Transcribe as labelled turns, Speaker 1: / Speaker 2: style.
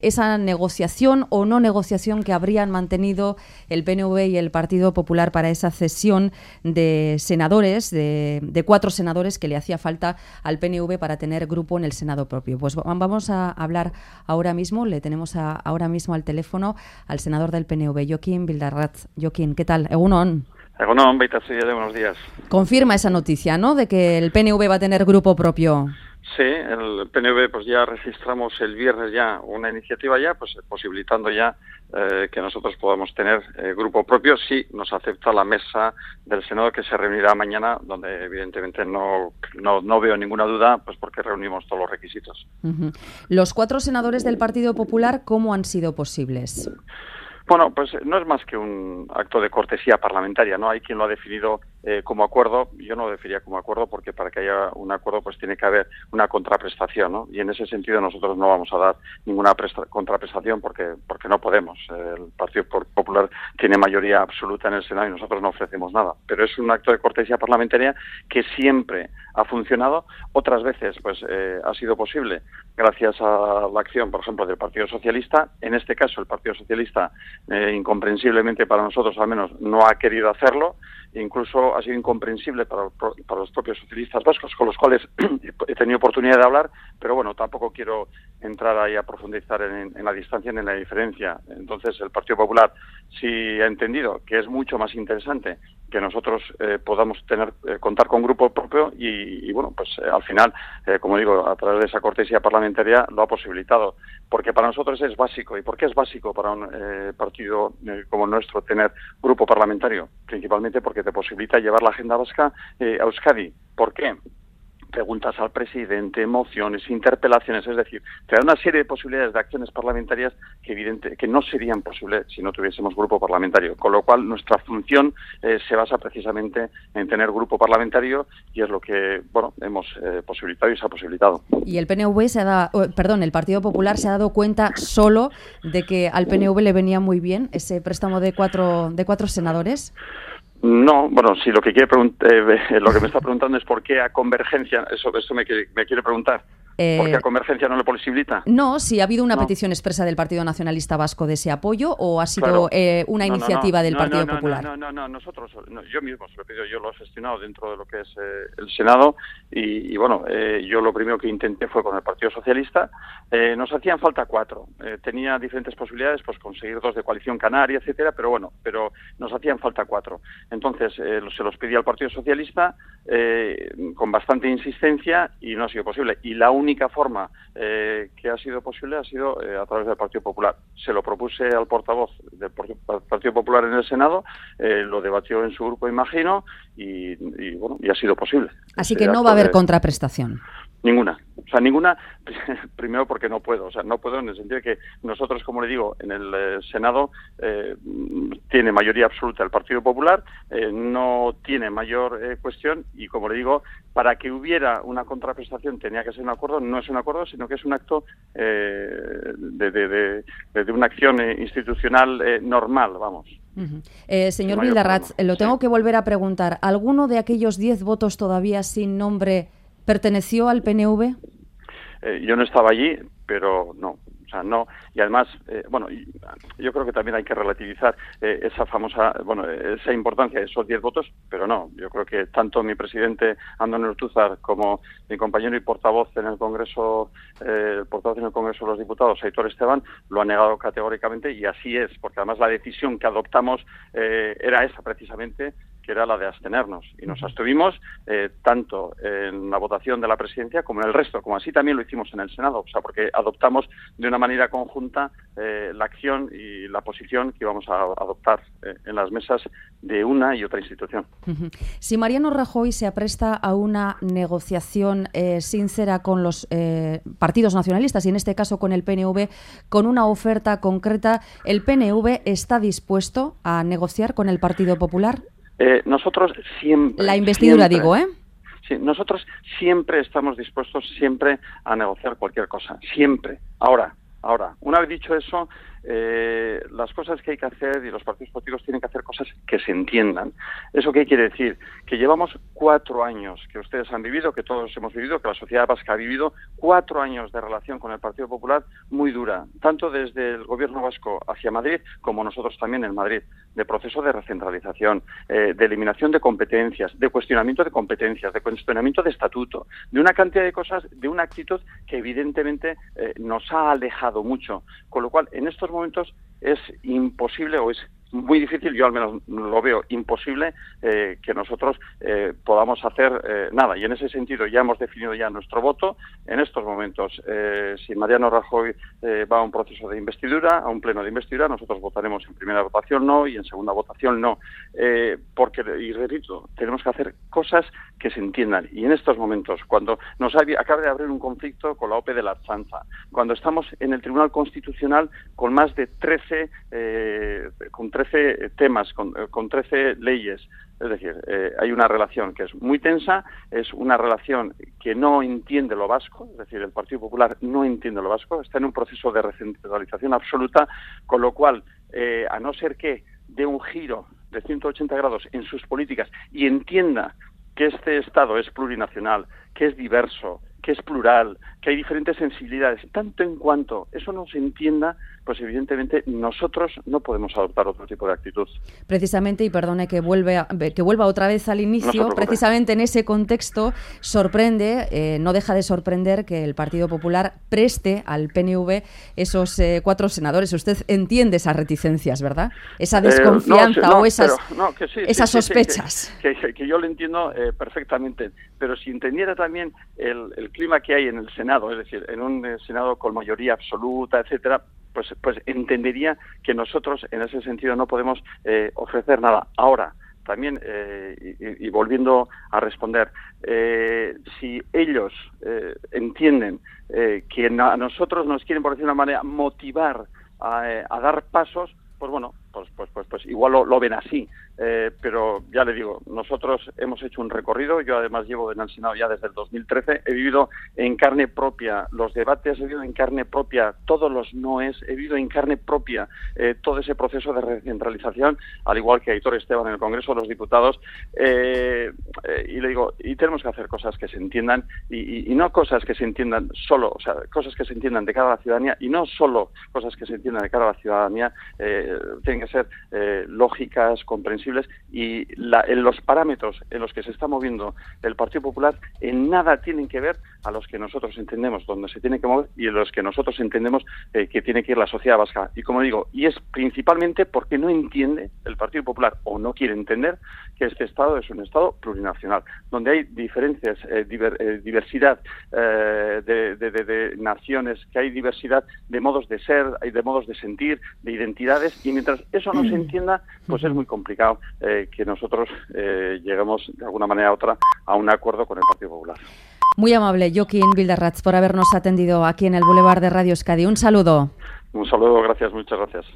Speaker 1: esa negociación o no negociación que habrían mantenido el PNV y el Partido Popular para esa cesión de senadores, de 4 senadores que le hacía falta al PNV para tener grupo en el Senado propio. Pues vamos a hablar ahora mismo, le tenemos ahora mismo al teléfono al senador del PNV, Jokin Bildarratz. Jokin, ¿qué tal? Egunon.
Speaker 2: Egunon, buenos días.
Speaker 1: Confirma esa noticia, ¿no?, de que el PNV va a tener grupo propio.
Speaker 2: Sí, el PNV pues ya registramos el viernes ya una iniciativa ya, pues posibilitando ya que nosotros podamos tener grupo propio si nos acepta la mesa del Senado que se reunirá mañana, donde evidentemente no veo ninguna duda, pues porque reunimos todos los requisitos.
Speaker 1: Uh-huh. Los 4 senadores del Partido Popular, ¿cómo han sido posibles?
Speaker 2: Bueno, pues no es más que un acto de cortesía parlamentaria, ¿no? Hay quien lo ha definido como acuerdo. Yo no lo definiría como acuerdo porque para que haya un acuerdo pues tiene que haber una contraprestación, ¿no? Y en ese sentido nosotros no vamos a dar ninguna contraprestación porque no podemos. El Partido Popular tiene mayoría absoluta en el Senado y nosotros no ofrecemos nada. Pero es un acto de cortesía parlamentaria que siempre ha funcionado. Otras veces pues ha sido posible gracias a la acción, por ejemplo, del Partido Socialista. En este caso el Partido Socialista incomprensiblemente para nosotros al menos no ha querido hacerlo, incluso ha sido incomprensible para los propios socialistas vascos con los cuales he tenido oportunidad de hablar, pero bueno, tampoco quiero entrar ahí a profundizar en la distancia ni en la diferencia. Entonces el Partido Popular sí ha entendido que es mucho más interesante que nosotros podamos contar con grupo propio y bueno, pues al final, como digo, a través de esa cortesía parlamentaria lo ha posibilitado, porque para nosotros es básico. ¿Y por qué es básico para un partido como el nuestro tener grupo parlamentario? Principalmente porque te posibilita llevar la agenda vasca a Euskadi. ¿Por qué? Preguntas al presidente, mociones, interpelaciones, es decir, te da una serie de posibilidades de acciones parlamentarias que no serían posibles si no tuviésemos grupo parlamentario, con lo cual nuestra función se basa precisamente en tener grupo parlamentario y es lo que, bueno, hemos posibilitado y se ha posibilitado.
Speaker 1: Y el el Partido Popular se ha dado cuenta solo de que al PNV le venía muy bien ese préstamo de cuatro senadores.
Speaker 2: No, bueno, si lo que lo que me está preguntando es por qué a Convergencia, eso me quiere preguntar. ¿Por qué a Convergencia no le posibilita?
Speaker 1: No, si ha habido una petición expresa del Partido Nacionalista Vasco de ese apoyo o ha sido una iniciativa del Partido Popular.
Speaker 2: Nosotros, yo mismo se lo he pedido, yo lo he gestionado dentro de lo que es el Senado y bueno, yo lo primero que intenté fue con el Partido Socialista. Nos hacían falta 4. Tenía diferentes posibilidades, pues conseguir 2 de coalición canaria, etcétera, pero nos hacían falta 4. Entonces se los pedí al Partido Socialista con bastante insistencia y no ha sido posible. Y la única forma que ha sido posible ha sido a través del Partido Popular. Se lo propuse al portavoz del Partido Popular en el Senado, lo debatió en su grupo, imagino, y ha sido posible.
Speaker 1: Así que no va a haber contraprestación.
Speaker 2: Ninguna. O sea, ninguna, primero porque no puedo. O sea, no puedo en el sentido de que nosotros, como le digo, en el Senado tiene mayoría absoluta el Partido Popular, no tiene mayor cuestión y, como le digo, para que hubiera una contraprestación tenía que ser un acuerdo. No es un acuerdo, sino que es un acto de una acción institucional normal, vamos.
Speaker 1: Uh-huh. Señor Bildarratz, lo tengo que volver a preguntar. ¿Alguno de aquellos 10 votos todavía sin nombre perteneció al PNV?
Speaker 2: Yo no estaba allí, pero no. O sea, no. Y además, yo creo que también hay que relativizar esa importancia de esos 10 votos, pero no. Yo creo que tanto mi presidente Andoni Ortúzar como mi compañero y portavoz en el Congreso, de los Diputados, Aitor Esteban, lo han negado categóricamente y así es, porque además la decisión que adoptamos era esa precisamente, que era la de abstenernos. Y nos abstuvimos tanto en la votación de la presidencia como en el resto, como así también lo hicimos en el Senado. O sea, porque adoptamos de una manera conjunta la acción y la posición que íbamos a adoptar en las mesas de una y otra institución.
Speaker 1: Uh-huh. Si Mariano Rajoy se apresta a una negociación sincera con los partidos nacionalistas y en este caso con el PNV, con una oferta concreta, ¿el PNV está dispuesto a negociar con el Partido Popular?
Speaker 2: Nosotros siempre...
Speaker 1: La investidura, digo, ¿eh?
Speaker 2: Sí, nosotros siempre estamos dispuestos a negociar cualquier cosa, siempre. Ahora, una vez dicho eso, las cosas que hay que hacer, y los partidos políticos tienen que hacer cosas que se entiendan. ¿Eso qué quiere decir? Que llevamos 4 años, que ustedes han vivido, que todos hemos vivido, que la sociedad vasca ha vivido, 4 años de relación con el Partido Popular muy dura, tanto desde el gobierno vasco hacia Madrid, como nosotros también en Madrid, de proceso de recentralización, de eliminación de competencias, de cuestionamiento de competencias, de cuestionamiento de estatuto, de una cantidad de cosas, de una actitud que evidentemente nos ha alejado mucho, con lo cual en estos momentos es imposible, o es muy difícil, yo al menos lo veo imposible, que nosotros podamos hacer nada. Y en ese sentido ya hemos definido ya nuestro voto. En estos momentos, si Mariano Rajoy va a un proceso de investidura, a un pleno de investidura, nosotros votaremos en primera votación no y en segunda votación no. Porque, y repito, tenemos que hacer cosas que se entiendan. Y en estos momentos, cuando acaba de abrir un conflicto con la OPE de la Ertzaintza, cuando estamos en el Tribunal Constitucional con más de 13 temas, con 13 leyes. Es decir, hay una relación que es muy tensa, es una relación que no entiende lo vasco, es decir, el Partido Popular no entiende lo vasco, está en un proceso de recentralización absoluta, con lo cual, a no ser que dé un giro de 180 grados en sus políticas y entienda que este Estado es plurinacional, que es diverso, que es plural, que hay diferentes sensibilidades, tanto en cuanto eso no se entienda, pues evidentemente nosotros no podemos adoptar otro tipo de actitud.
Speaker 1: Precisamente, y perdone que vuelva otra vez al inicio, precisamente en ese contexto sorprende, no deja de sorprender que el Partido Popular preste al PNV esos 4 senadores. Usted entiende esas reticencias, ¿verdad? Esa desconfianza o esas sospechas.
Speaker 2: Que yo lo entiendo perfectamente, pero si entendiera también el clima que hay en el Senado, es decir, en un Senado con mayoría absoluta, etcétera, pues entendería que nosotros en ese sentido no podemos ofrecer nada. Ahora, también, y volviendo a responder, si ellos entienden que a nosotros nos quieren, por decir de una manera, motivar a dar pasos, pues bueno, pues igual lo ven así. Pero ya le digo, nosotros hemos hecho un recorrido, yo además llevo en el Senado ya desde el 2013, he vivido en carne propia los debates, he vivido en carne propia todos los noes, he vivido en carne propia todo ese proceso de recentralización, al igual que Aitor Esteban en el Congreso de los Diputados, y le digo, y tenemos que hacer cosas que se entiendan, y no cosas que se entiendan solo, o sea, cosas que se entiendan de cara a la ciudadanía, y no solo cosas que se entiendan de cara a la ciudadanía, tienen que ser lógicas, comprensibles, y en los parámetros en los que se está moviendo el Partido Popular en nada tienen que ver a los que nosotros entendemos donde se tiene que mover y en los que nosotros entendemos que tiene que ir la sociedad vasca. Y como digo, y es principalmente porque no entiende el Partido Popular, o no quiere entender, que este Estado es un Estado plurinacional, donde hay diferencias, diversidad de naciones, que hay diversidad de modos de ser, hay de modos de sentir, de identidades, y mientras eso no se entienda, pues es muy complicado que nosotros lleguemos de alguna manera u otra a un acuerdo con el Partido Popular.
Speaker 1: Muy amable, Joaquín Bildarratz, por habernos atendido aquí en el Boulevard de Radio Euskadi. Un saludo.
Speaker 2: Un saludo, gracias, muchas gracias.